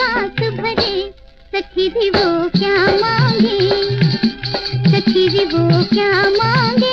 हाथ भरे, सखी भी वो क्या मांगे, सखी भी वो क्या मांगे।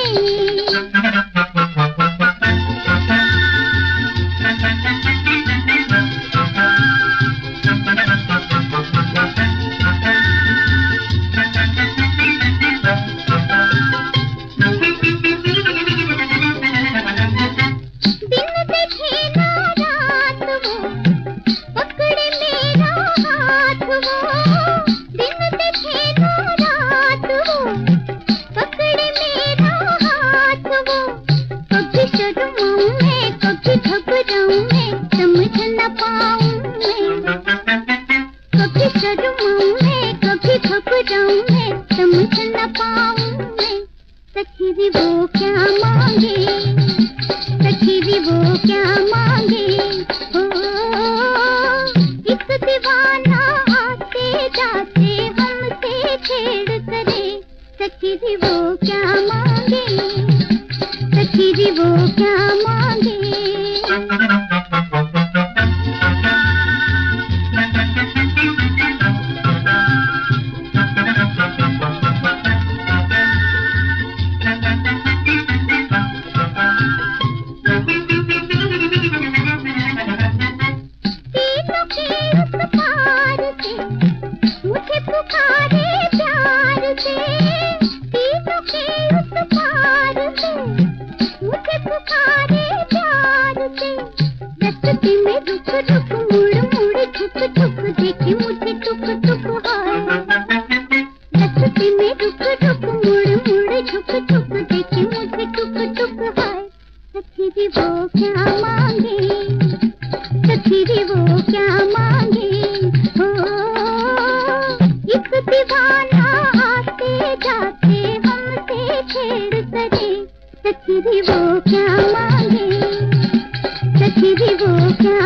सखी भी वो क्या मांगे, सखी भी वो क्या मांगे। हो एक दीवाना आते जाते हमसे छेड़ करे, सखी भी वो क्या मांगे, सखी भी वो क्या मांगे। मुझे पुकारे प्यार से, तीनों के उस पार से, मुझे पुकारे प्यार से। रस्ते में रुक रुक मुड़ मुड़ झुक झुक देखे मुझे टुक टुक हाय। रस्ते में रुक रुक मुड़ मुड़ झुक झुक देखे मुझे टुक टुक हाय। सखी भी वो क्या मांगे, सखी भी वो क्या मांगे। एक दीवाना आते जाते हमसे छेड़ करे, सखी भी वो क्या मांगे, सखी भी वो क्या